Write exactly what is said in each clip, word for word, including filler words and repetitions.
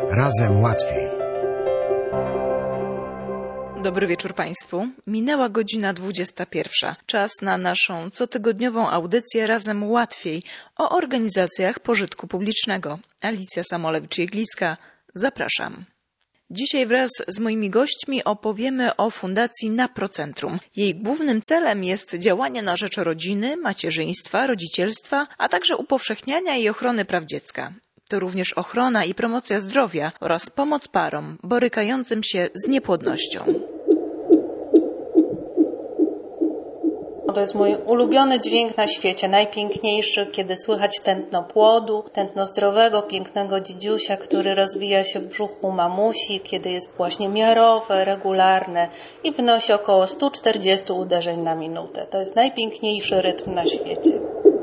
Razem łatwiej. Dobry wieczór Państwu. Minęła godzina dwudziesta pierwsza. Czas na naszą cotygodniową audycję Razem łatwiej o organizacjach pożytku publicznego. Alicja Samolewicz-Jeglicka. Zapraszam. Dzisiaj wraz z moimi gośćmi opowiemy o Fundacji Naprocentrum. Jej głównym celem jest działanie na rzecz rodziny, macierzyństwa, rodzicielstwa, a także upowszechniania i ochrony praw dziecka. To również ochrona i promocja zdrowia oraz pomoc parom borykającym się z niepłodnością. To jest mój ulubiony dźwięk na świecie, najpiękniejszy, kiedy słychać tętno płodu, tętno zdrowego, pięknego dziedziusia, który rozwija się w brzuchu mamusi, kiedy jest właśnie miarowe, regularne i wynosi około sto czterdzieści uderzeń na minutę. To jest najpiękniejszy rytm na świecie.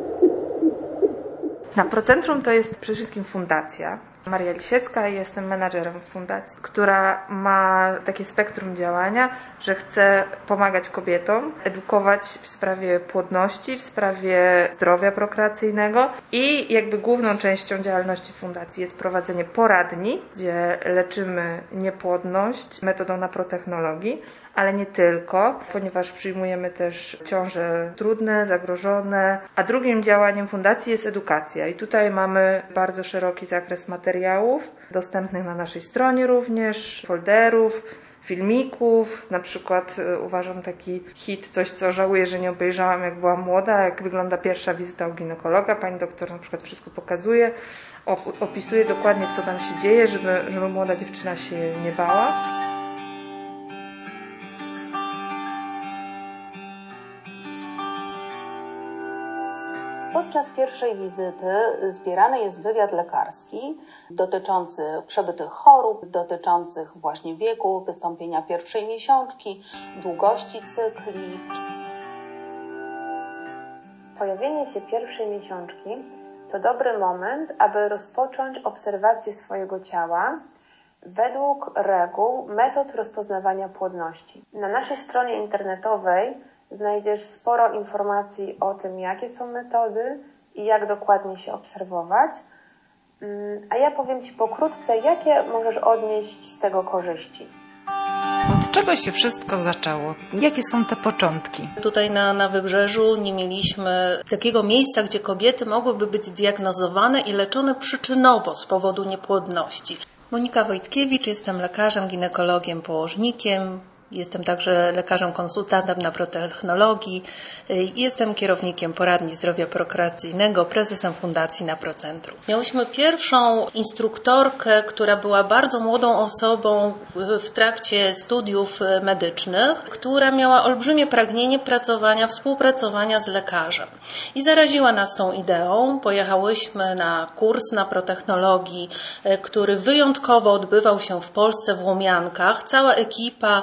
Naprocentrum to jest przede wszystkim fundacja. Maria Lisiecka, jestem menadżerem fundacji, która ma takie spektrum działania, że chce pomagać kobietom, edukować w sprawie płodności, w sprawie zdrowia prokreacyjnego i jakby główną częścią działalności fundacji jest prowadzenie poradni, gdzie leczymy niepłodność metodą naprotechnologii, ale nie tylko, ponieważ przyjmujemy też ciąże trudne, zagrożone, a drugim działaniem fundacji jest edukacja i tutaj mamy bardzo szeroki zakres materiałów dostępnych na naszej stronie również, folderów, filmików, na przykład uważam taki hit, coś co żałuję, że nie obejrzałam jak byłam młoda, jak wygląda pierwsza wizyta u ginekologa, pani doktor na przykład wszystko pokazuje, opisuje dokładnie co tam się dzieje, żeby, żeby młoda dziewczyna się nie bała. Podczas pierwszej wizyty zbierany jest wywiad lekarski dotyczący przebytych chorób, dotyczących właśnie wieku, wystąpienia pierwszej miesiączki, długości cykli. Pojawienie się pierwszej miesiączki to dobry moment, aby rozpocząć obserwację swojego ciała według reguł metod rozpoznawania płodności. Na naszej stronie internetowej znajdziesz sporo informacji o tym, jakie są metody i jak dokładnie się obserwować. A ja powiem Ci pokrótce, jakie możesz odnieść z tego korzyści. Od czego się wszystko zaczęło? Jakie są te początki? Tutaj na, na Wybrzeżu nie mieliśmy takiego miejsca, gdzie kobiety mogłyby być diagnozowane i leczone przyczynowo z powodu niepłodności. Monika Wojtkiewicz, jestem lekarzem, ginekologiem, położnikiem. Jestem także lekarzem konsultantem naprotechnologii i jestem kierownikiem poradni zdrowia prokreacyjnego, prezesem Fundacji Naprocentrum. Miałyśmy pierwszą instruktorkę, która była bardzo młodą osobą w trakcie studiów medycznych, która miała olbrzymie pragnienie pracowania, współpracowania z lekarzem. I zaraziła nas tą ideą. Pojechałyśmy na kurs naprotechnologii, który wyjątkowo odbywał się w Polsce w Łomiankach. Cała ekipa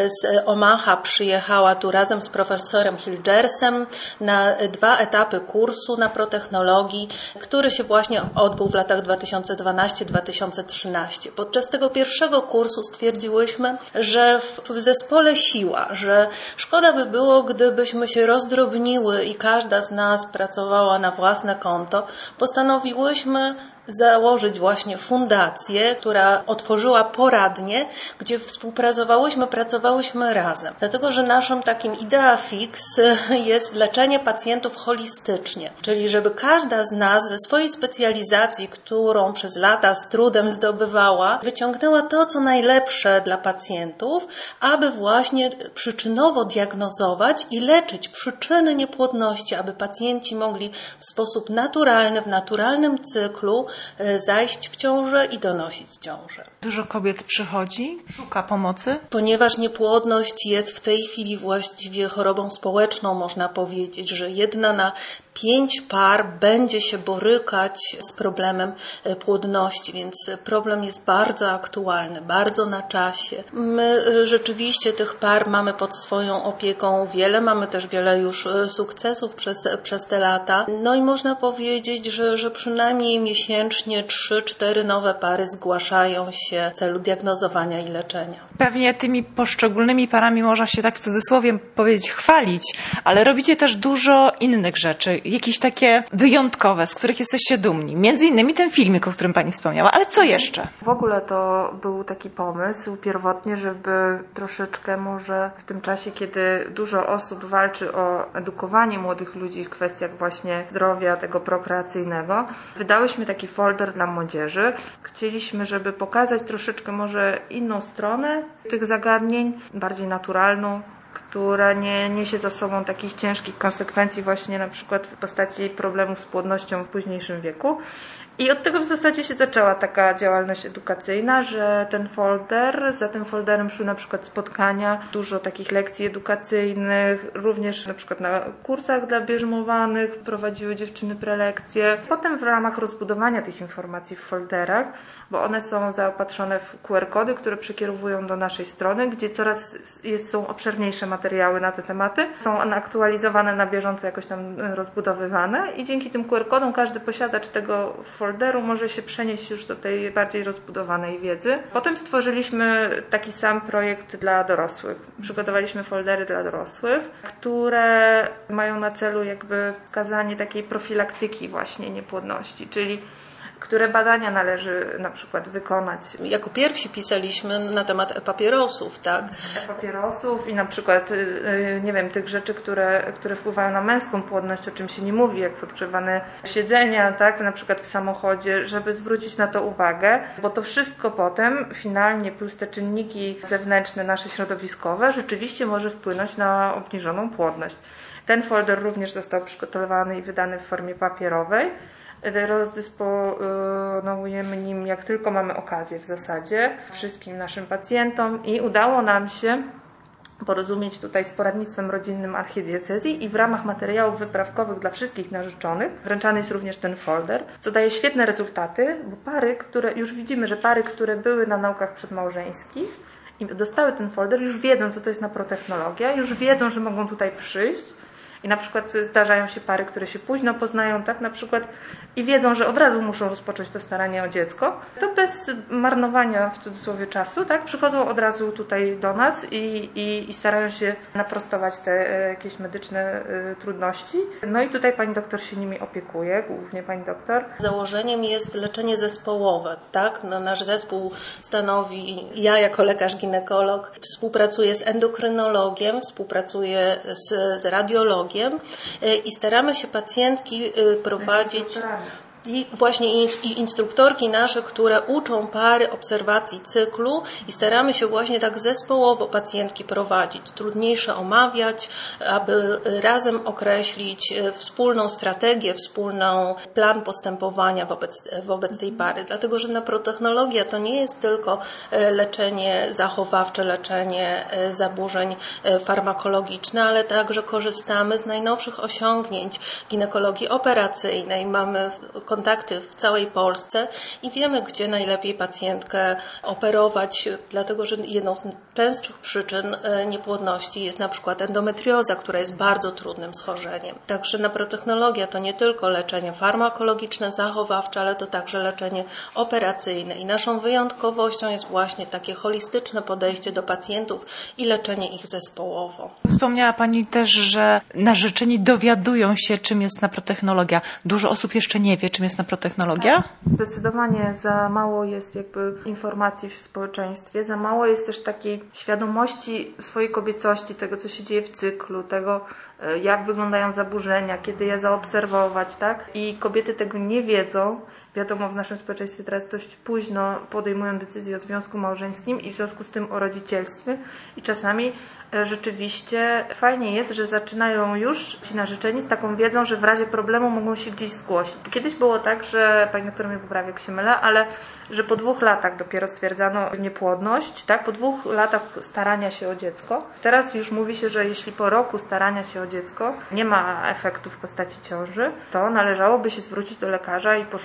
z Omaha przyjechała tu razem z profesorem Hilgersem na dwa etapy kursu naprotechnologii, który się właśnie odbył w latach dwa tysiące dwunastym do dwa tysiące trzynastego. Podczas tego pierwszego kursu stwierdziłyśmy, że w zespole siła, że szkoda by było, gdybyśmy się rozdrobniły i każda z nas pracowała na własne konto. Postanowiłyśmy założyć właśnie fundację, która otworzyła poradnię, gdzie współpracowałyśmy, pracowałyśmy razem. Dlatego, że naszym takim idea fix jest leczenie pacjentów holistycznie, czyli żeby każda z nas ze swojej specjalizacji, którą przez lata z trudem zdobywała, wyciągnęła to, co najlepsze dla pacjentów, aby właśnie przyczynowo diagnozować i leczyć przyczyny niepłodności, aby pacjenci mogli w sposób naturalny, w naturalnym cyklu zajść w ciążę i donosić ciążę. Dużo kobiet przychodzi, szuka pomocy? Ponieważ niepłodność jest w tej chwili właściwie chorobą społeczną, można powiedzieć, że jedna na pięć par będzie się borykać z problemem płodności, więc problem jest bardzo aktualny, bardzo na czasie. My rzeczywiście tych par mamy pod swoją opieką wiele, mamy też wiele już sukcesów przez, przez te lata. No i można powiedzieć, że, że przynajmniej miesięcznie trzy cztery nowe pary zgłaszają się w celu diagnozowania i leczenia. Pewnie tymi poszczególnymi parami można się tak w cudzysłowie powiedzieć chwalić, ale robicie też dużo innych rzeczy, jakieś takie wyjątkowe, z których jesteście dumni. Między innymi ten filmik, o którym pani wspomniała, ale co jeszcze? W ogóle to był taki pomysł pierwotnie, żeby troszeczkę może w tym czasie, kiedy dużo osób walczy o edukowanie młodych ludzi w kwestiach właśnie zdrowia, tego prokreacyjnego, wydałyśmy taki folder dla młodzieży. Chcieliśmy, żeby pokazać troszeczkę może inną stronę tych zagadnień, bardziej naturalną, która nie niesie za sobą takich ciężkich konsekwencji właśnie na przykład w postaci problemów z płodnością w późniejszym wieku. I od tego w zasadzie się zaczęła taka działalność edukacyjna, że ten folder, za tym folderem szły na przykład spotkania, dużo takich lekcji edukacyjnych, również na przykład na kursach dla bierzmowanych prowadziły dziewczyny prelekcje. Potem w ramach rozbudowania tych informacji w folderach, bo one są zaopatrzone w Q R kody, które przekierowują do naszej strony, gdzie coraz jest, są obszerniejsze materiały na te tematy. Są one aktualizowane na bieżąco, jakoś tam rozbudowywane i dzięki tym Q R kodom każdy posiadacz tego folderu może się przenieść już do tej bardziej rozbudowanej wiedzy. Potem stworzyliśmy taki sam projekt dla dorosłych. Przygotowaliśmy foldery dla dorosłych, które mają na celu jakby wskazanie takiej profilaktyki właśnie niepłodności, czyli które badania należy na przykład wykonać. Jako pierwsi pisaliśmy na temat e-papierosów, tak? E-papierosów i na przykład, nie wiem, tych rzeczy, które, które wpływają na męską płodność, o czym się nie mówi, jak podgrzewane siedzenia, tak? Na przykład w samochodzie, żeby zwrócić na to uwagę, bo to wszystko potem finalnie plus te czynniki zewnętrzne, nasze środowiskowe, rzeczywiście może wpłynąć na obniżoną płodność. Ten folder również został przygotowany i wydany w formie papierowej. Rozdysponujemy nim jak tylko mamy okazję w zasadzie wszystkim naszym pacjentom i udało nam się porozumieć tutaj z poradnictwem rodzinnym archidiecezji i w ramach materiałów wyprawkowych dla wszystkich narzeczonych wręczany jest również ten folder, co daje świetne rezultaty, bo pary, które już widzimy, że pary, które były na naukach przedmałżeńskich i dostały ten folder, już wiedzą, co to jest naprotechnologia, już wiedzą, że mogą tutaj przyjść. I na przykład zdarzają się pary, które się późno poznają, tak na przykład i wiedzą, że od razu muszą rozpocząć to staranie o dziecko, to bez marnowania w cudzysłowie czasu, tak, przychodzą od razu tutaj do nas i, i, i starają się naprostować te jakieś medyczne y, trudności. No i tutaj pani doktor się nimi opiekuje, głównie pani doktor. Założeniem jest leczenie zespołowe, tak? No, nasz zespół stanowi, ja jako lekarz ginekolog współpracuję z endokrynologiem, współpracuję z, z radiologiem, i staramy się pacjentki prowadzić i właśnie i instruktorki nasze, które uczą pary obserwacji cyklu i staramy się właśnie tak zespołowo pacjentki prowadzić, trudniejsze omawiać, aby razem określić wspólną strategię, wspólną plan postępowania wobec, wobec tej pary. Dlatego, że naprotechnologia to nie jest tylko leczenie zachowawcze, leczenie zaburzeń farmakologiczne, ale także korzystamy z najnowszych osiągnięć ginekologii operacyjnej. Mamy kontakty w całej Polsce i wiemy, gdzie najlepiej pacjentkę operować, dlatego że jedną z częstszych przyczyn niepłodności jest na przykład endometrioza, która jest bardzo trudnym schorzeniem. Także naprotechnologia to nie tylko leczenie farmakologiczne, zachowawcze, ale to także leczenie operacyjne i naszą wyjątkowością jest właśnie takie holistyczne podejście do pacjentów i leczenie ich zespołowo. Wspomniała pani też, że narzeczeni dowiadują się, czym jest naprotechnologia. Dużo osób jeszcze nie wie, czym jest naprotechnologia? Zdecydowanie za mało jest jakby informacji w społeczeństwie, za mało jest też takiej świadomości swojej kobiecości, tego co się dzieje w cyklu, tego jak wyglądają zaburzenia, kiedy je zaobserwować, tak? I kobiety tego nie wiedzą. Wiadomo, w naszym społeczeństwie teraz dość późno podejmują decyzję o związku małżeńskim i w związku z tym o rodzicielstwie i czasami rzeczywiście fajnie jest, że zaczynają już ci narzeczeni z taką wiedzą, że w razie problemu mogą się gdzieś zgłosić. Kiedyś było tak, że pani doktor mnie poprawi, jak się mylę, ale że po dwóch latach dopiero stwierdzano niepłodność, tak? Po dwóch latach starania się o dziecko. Teraz już mówi się, że jeśli po roku starania się o dziecko nie ma efektu w postaci ciąży, to należałoby się zwrócić do lekarza i poszukać pomocy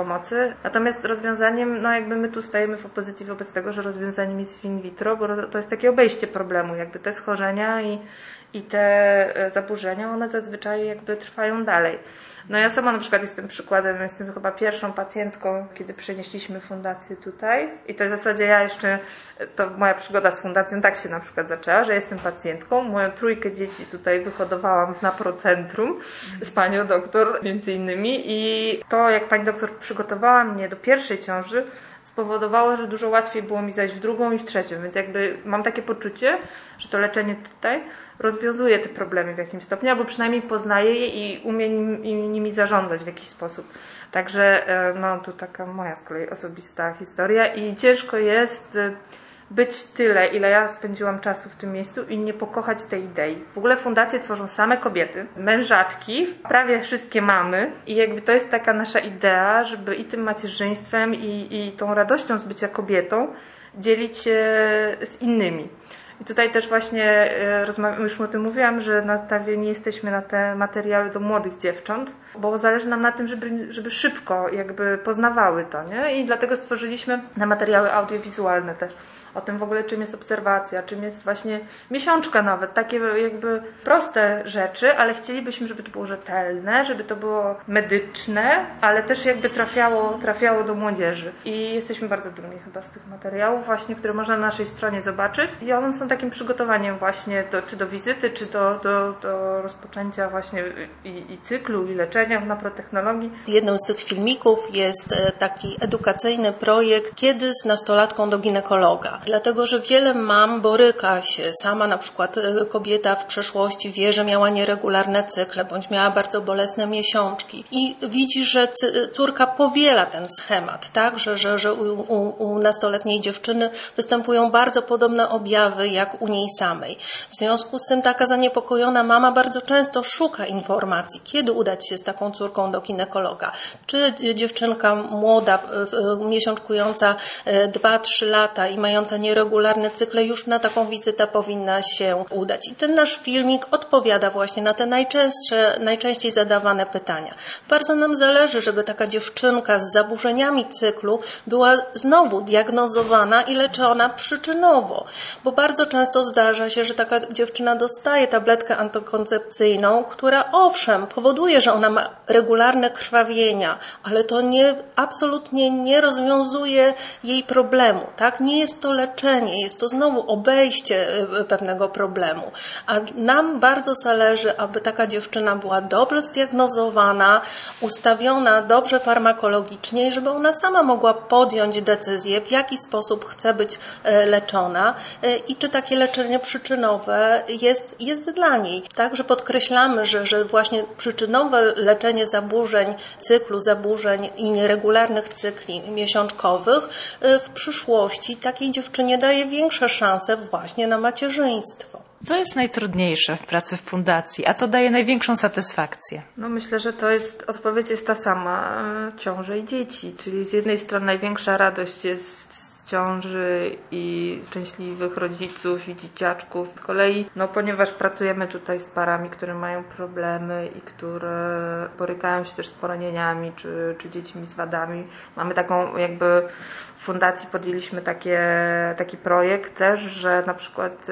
pomocy. Natomiast rozwiązaniem, no jakby my tu stajemy w opozycji wobec tego, że rozwiązaniem jest in vitro, bo to jest takie obejście problemu, jakby te schorzenia i, i te zaburzenia, one zazwyczaj jakby trwają dalej. No ja sama na przykład jestem przykładem, jestem chyba pierwszą pacjentką, kiedy przenieśliśmy fundację tutaj i to w zasadzie ja jeszcze, to moja przygoda z fundacją tak się na przykład zaczęła, że jestem pacjentką, moją trójkę dzieci tutaj wyhodowałam w Naprocentrum z panią doktor między innymi i to jak pani doktor przygotowała mnie do pierwszej ciąży spowodowało, że dużo łatwiej było mi zajść w drugą i w trzecią, więc jakby mam takie poczucie, że to leczenie tutaj rozwiązuje te problemy w jakimś stopniu, albo przynajmniej poznaje je i umie nimi, nimi zarządzać w jakiś sposób. Także no tu taka moja z kolei osobista historia i ciężko jest być tyle, ile ja spędziłam czasu w tym miejscu i nie pokochać tej idei. W ogóle fundacje tworzą same kobiety, mężatki, prawie wszystkie mamy i jakby to jest taka nasza idea, żeby i tym macierzyństwem i, i tą radością z bycia kobietą dzielić się z innymi. I tutaj też właśnie rozmawiam, już o tym mówiłam, że nastawieni jesteśmy na te materiały do młodych dziewcząt, bo zależy nam na tym, żeby, żeby szybko jakby poznawały to, nie? I dlatego stworzyliśmy na materiały audiowizualne też. O tym w ogóle, czym jest obserwacja, czym jest właśnie miesiączka nawet, takie jakby proste rzeczy, ale chcielibyśmy, żeby to było rzetelne, żeby to było medyczne, ale też jakby trafiało, trafiało do młodzieży. I jesteśmy bardzo dumni chyba z tych materiałów właśnie, które można na naszej stronie zobaczyć i one są takim przygotowaniem właśnie do, czy do wizyty, czy do, do, do rozpoczęcia właśnie i, i cyklu, i leczenia w naprotechnologii. Jednym z tych filmików jest taki edukacyjny projekt Kiedy z nastolatką do ginekologa. Dlatego, że wiele mam boryka się, sama na przykład kobieta w przeszłości wie, że miała nieregularne cykle, bądź miała bardzo bolesne miesiączki i widzi, że córka powiela ten schemat, tak, że, że, że u, u, u nastoletniej dziewczyny występują bardzo podobne objawy jak u niej samej. W związku z tym taka zaniepokojona mama bardzo często szuka informacji, kiedy udać się z taką córką do ginekologa. Czy dziewczynka młoda, miesiączkująca dwa trzy lata i mająca nieregularne cykle już na taką wizytę powinna się udać. I ten nasz filmik odpowiada właśnie na te najczęstsze, najczęściej zadawane pytania. Bardzo nam zależy, żeby taka dziewczynka z zaburzeniami cyklu była znowu diagnozowana i leczona przyczynowo, bo bardzo często zdarza się, że taka dziewczyna dostaje tabletkę antykoncepcyjną, która owszem powoduje, że ona ma regularne krwawienia, ale to nie, absolutnie nie rozwiązuje jej problemu, tak? Nie jest to leczenie, jest to znowu obejście pewnego problemu. A nam bardzo zależy, aby taka dziewczyna była dobrze zdiagnozowana, ustawiona dobrze farmakologicznie i żeby ona sama mogła podjąć decyzję, w jaki sposób chce być leczona i czy takie leczenie przyczynowe jest, jest dla niej. Także podkreślamy, że, że właśnie przyczynowe leczenie zaburzeń cyklu, zaburzeń i nieregularnych cykli miesiączkowych w przyszłości takiej dziewczynie daje większe szanse właśnie na macierzyństwo. Co jest najtrudniejsze w pracy w fundacji, a co daje największą satysfakcję? No myślę, że to jest, odpowiedź jest ta sama, ciąże i dzieci, czyli z jednej strony największa radość jest z ciąży i szczęśliwych rodziców i dzieciaczków. Z kolei, no ponieważ pracujemy tutaj z parami, które mają problemy i które borykają się też z poronieniami czy, czy dziećmi z wadami, mamy taką jakby w fundacji podjęliśmy takie, taki projekt też, że na przykład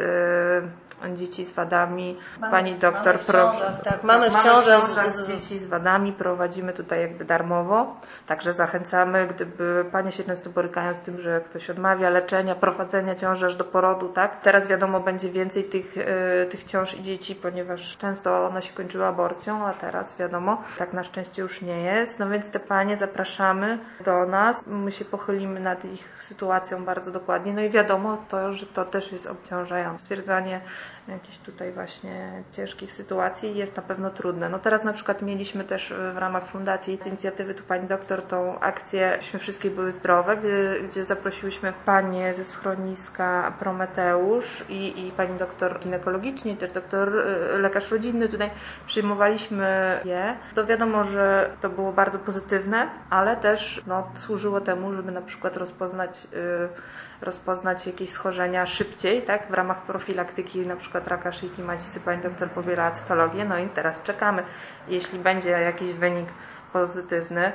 yy, dzieci z wadami, mamy, pani doktor... Mamy w ciążach, tak, mamy w mamy ciążach w ciążach z, z dzieci z wadami, prowadzimy tutaj jakby darmowo, także zachęcamy, gdyby panie się często borykają z tym, że ktoś odmawia leczenia, prowadzenia ciąży aż do porodu, tak? Teraz wiadomo, będzie więcej tych, yy, tych ciąż i dzieci, ponieważ często one się kończyły aborcją, a teraz wiadomo, tak na szczęście już nie jest, no więc te panie zapraszamy do nas, my się pochylimy nad ich sytuacją bardzo dokładnie, no i wiadomo to, że to też jest obciążające. Stwierdzanie jakichś tutaj właśnie ciężkich sytuacji jest na pewno trudne. No teraz na przykład mieliśmy też w ramach fundacji z inicjatywy tu pani doktor tą akcję Myśmy Wszystkie Były Zdrowe, gdzie, gdzie zaprosiłyśmy panie ze schroniska Prometeusz i, i pani doktor ginekologiczny, też doktor lekarz rodzinny tutaj przyjmowaliśmy je. To wiadomo, że to było bardzo pozytywne, ale też no, służyło temu, żeby na przykład rozpoznać yy, rozpoznać jakieś schorzenia szybciej, tak? W ramach profilaktyki na przykład raka szyjki macicy pani doktor pobiera cytologię, no i teraz czekamy. Jeśli będzie jakiś wynik pozytywny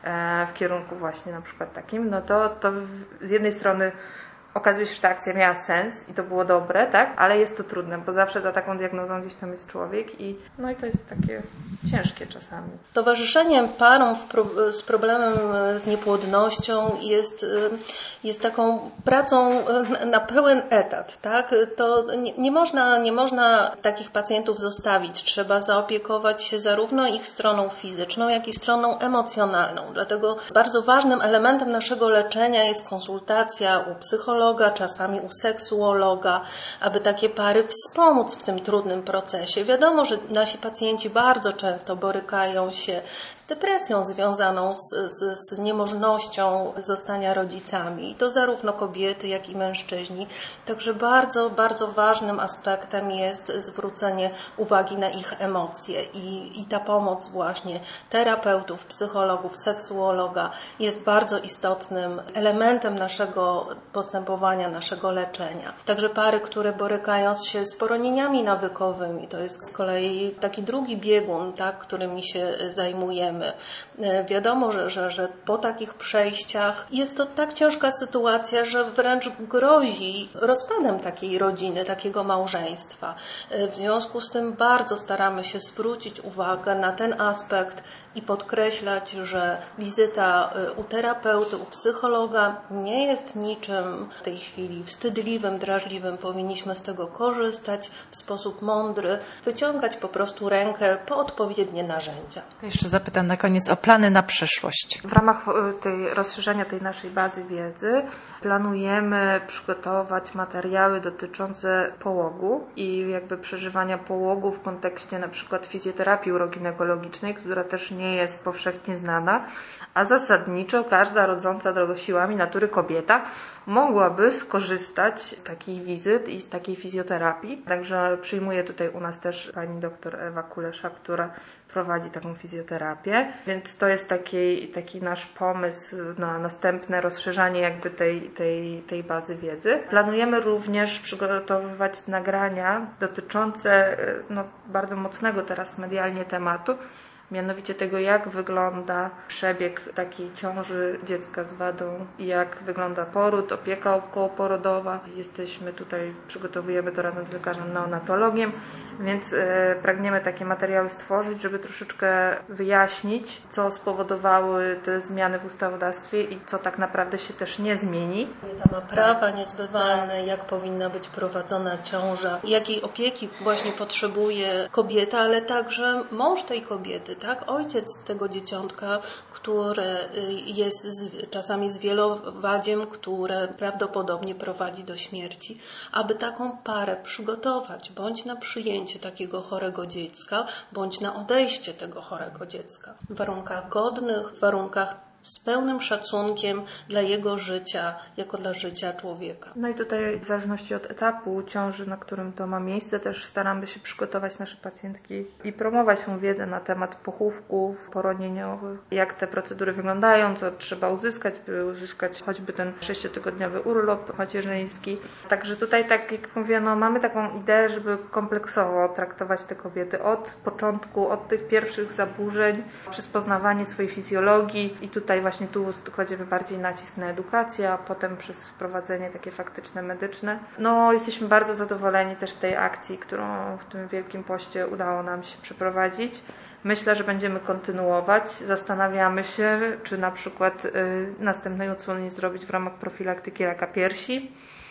w kierunku właśnie na przykład takim, no to, to z jednej strony okazuje się, że ta akcja miała sens i to było dobre, tak? Ale jest to trudne, bo zawsze za taką diagnozą gdzieś tam jest człowiek i no i to jest takie ciężkie czasami. Towarzyszeniem parom pro, z problemem z niepłodnością jest, jest taką pracą na pełen etat, tak? To nie, nie można, nie można takich pacjentów zostawić. Trzeba zaopiekować się zarówno ich stroną fizyczną, jak i stroną emocjonalną. Dlatego bardzo ważnym elementem naszego leczenia jest konsultacja u psychologa, czasami u seksuologa, aby takie pary wspomóc w tym trudnym procesie. Wiadomo, że nasi pacjenci bardzo często borykają się z depresją związaną z, z, z niemożnością zostania rodzicami. I to zarówno kobiety, jak i mężczyźni. Także bardzo, bardzo ważnym aspektem jest zwrócenie uwagi na ich emocje i, i ta pomoc właśnie terapeutów, psychologów, seksuologa jest bardzo istotnym elementem naszego postępowania, naszego leczenia. Także pary, które borykają się z poronieniami nawykowymi, to jest z kolei taki drugi biegun, tak, którymi się zajmujemy. Wiadomo, że, że, że po takich przejściach jest to tak ciężka sytuacja, że wręcz grozi rozpadem takiej rodziny, takiego małżeństwa. W związku z tym bardzo staramy się zwrócić uwagę na ten aspekt i podkreślać, że wizyta u terapeuty, u psychologa nie jest niczym w tej chwili wstydliwym, drażliwym. Powinniśmy z tego korzystać w sposób mądry, wyciągać po prostu rękę po odpowiednie narzędzia. To jeszcze zapytam na koniec o plany na przyszłość. W ramach tej rozszerzenia tej naszej bazy wiedzy planujemy przygotować materiały dotyczące połogu i jakby przeżywania połogu w kontekście na przykład fizjoterapii uroginekologicznej, która też nie jest powszechnie znana, a zasadniczo każda rodząca drogosiłami natury kobieta mogłaby skorzystać z takich wizyt i z takiej fizjoterapii. Także przyjmuje tutaj u nas też pani doktor Ewa Kulesza, która prowadzi taką fizjoterapię, więc to jest taki, taki nasz pomysł na następne rozszerzanie jakby tej, tej, tej bazy wiedzy. Planujemy również przygotowywać nagrania dotyczące no, bardzo mocnego teraz medialnie tematu, mianowicie tego, jak wygląda przebieg takiej ciąży dziecka z wadą i jak wygląda poród, opieka okołoporodowa. Jesteśmy tutaj, przygotowujemy to razem z lekarzem neonatologiem, więc e, pragniemy takie materiały stworzyć, żeby troszeczkę wyjaśnić, co spowodowały te zmiany w ustawodawstwie i co tak naprawdę się też nie zmieni. Kobieta ma prawa niezbywalne, jak powinna być prowadzona ciąża, jakiej opieki właśnie potrzebuje kobieta, ale także mąż tej kobiety, tak? Ojciec tego dzieciątka, które jest z, czasami z wielowadziem, które prawdopodobnie prowadzi do śmierci, aby taką parę przygotować, bądź na przyjęcie takiego chorego dziecka, bądź na odejście tego chorego dziecka. W warunkach godnych, w warunkach z pełnym szacunkiem dla jego życia, jako dla życia człowieka. No i tutaj w zależności od etapu ciąży, na którym to ma miejsce, też staramy się przygotować nasze pacjentki i promować tą wiedzę na temat pochówków poronieniowych, jak te procedury wyglądają, co trzeba uzyskać, by uzyskać choćby ten sześciotygodniowy urlop macierzyński. Także tutaj, tak jak mówię, no, mamy taką ideę, żeby kompleksowo traktować te kobiety od początku, od tych pierwszych zaburzeń, przez poznawanie swojej fizjologii i tutaj właśnie tu kładziemy bardziej nacisk na edukację, a potem przez wprowadzenie takie faktyczne, medyczne. No, jesteśmy bardzo zadowoleni też z tej akcji, którą w tym Wielkim Poście udało nam się przeprowadzić. Myślę, że będziemy kontynuować. Zastanawiamy się, czy na przykład y, następnej odsłony nie zrobić w ramach profilaktyki raka piersi,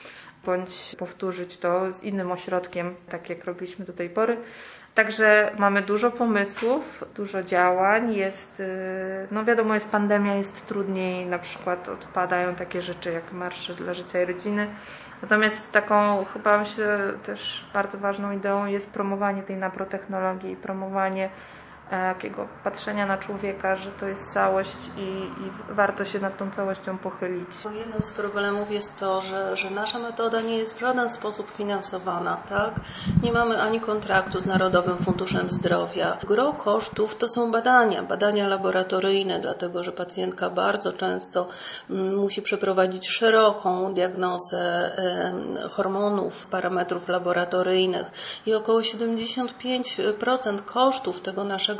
bądź powtórzyć to z innym ośrodkiem, tak jak robiliśmy do tej pory. Także mamy dużo pomysłów, dużo działań. Jest, no wiadomo, jest pandemia, jest trudniej, na przykład odpadają takie rzeczy jak marsze dla życia i rodziny. Natomiast taką chyba myślę też bardzo ważną ideą jest promowanie tej naprotechnologii i promowanie takiego patrzenia na człowieka, że to jest całość i, i warto się nad tą całością pochylić. Jednym z problemów jest to, że, że nasza metoda nie jest w żaden sposób finansowana, tak? Nie mamy ani kontraktu z Narodowym Funduszem Zdrowia. Gro kosztów to są badania, badania laboratoryjne, dlatego że pacjentka bardzo często musi przeprowadzić szeroką diagnozę hormonów, parametrów laboratoryjnych i około siedemdziesiąt pięć procent kosztów tego naszego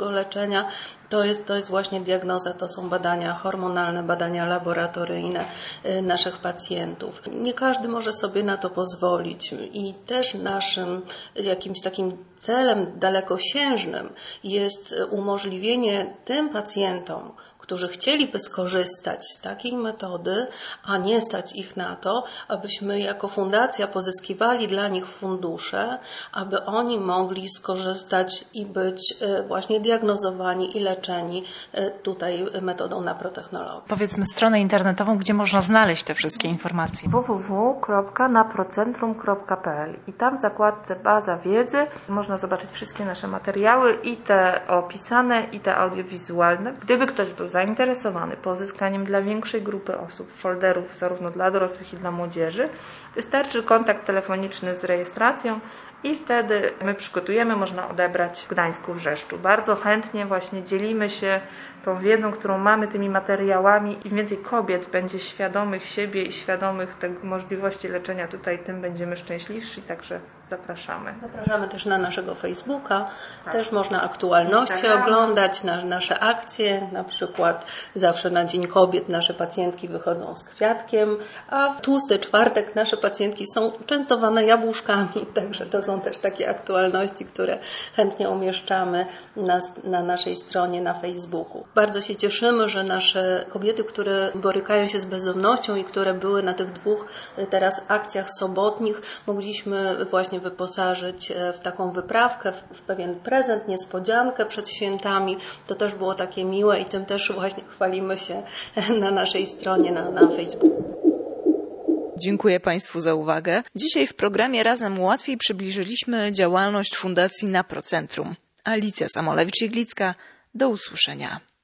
naszego leczenia to jest, to jest właśnie diagnoza, to są badania hormonalne, badania laboratoryjne naszych pacjentów. Nie każdy może sobie na to pozwolić i też naszym jakimś takim celem dalekosiężnym jest umożliwienie tym pacjentom, którzy chcieliby skorzystać z takiej metody, a nie stać ich na to, abyśmy jako fundacja pozyskiwali dla nich fundusze, aby oni mogli skorzystać i być właśnie diagnozowani i leczeni tutaj metodą naprotechnologii. Powiedzmy stronę internetową, gdzie można znaleźć te wszystkie informacje. w w w kropka naprocentrum kropka p l i tam w zakładce Baza Wiedzy można zobaczyć wszystkie nasze materiały, i te opisane, i te audiowizualne. Gdyby ktoś był zainteresowany pozyskaniem dla większej grupy osób folderów zarówno dla dorosłych i dla młodzieży, wystarczy kontakt telefoniczny z rejestracją i wtedy my przygotujemy, można odebrać w Gdańsku, w Wrzeszczu. Bardzo chętnie właśnie dzielimy się tą wiedzą, którą mamy, tymi materiałami. Im więcej kobiet będzie świadomych siebie i świadomych tych możliwości leczenia tutaj, tym będziemy szczęśliwsi, także zapraszamy. Zapraszamy też na naszego Facebooka, tak. Też można aktualności Instagram. Oglądać, na nasze akcje, na przykład zawsze na Dzień Kobiet nasze pacjentki wychodzą z kwiatkiem, a w tłusty czwartek nasze pacjentki są częstowane jabłuszkami, także to są też takie aktualności, które chętnie umieszczamy na, na naszej stronie na Facebooku. Bardzo się cieszymy, że nasze kobiety, które borykają się z bezdomnością i które były na tych dwóch teraz akcjach sobotnich, mogliśmy właśnie wyposażyć w taką wyprawkę, w pewien prezent, niespodziankę przed świętami. To też było takie miłe i tym też właśnie chwalimy się na naszej stronie na, na Facebooku. Dziękuję Państwu za uwagę. Dzisiaj w programie Razem Łatwiej przybliżyliśmy działalność Fundacji Naprocentrum. Alicja Samolewicz-Jeglicka, do usłyszenia.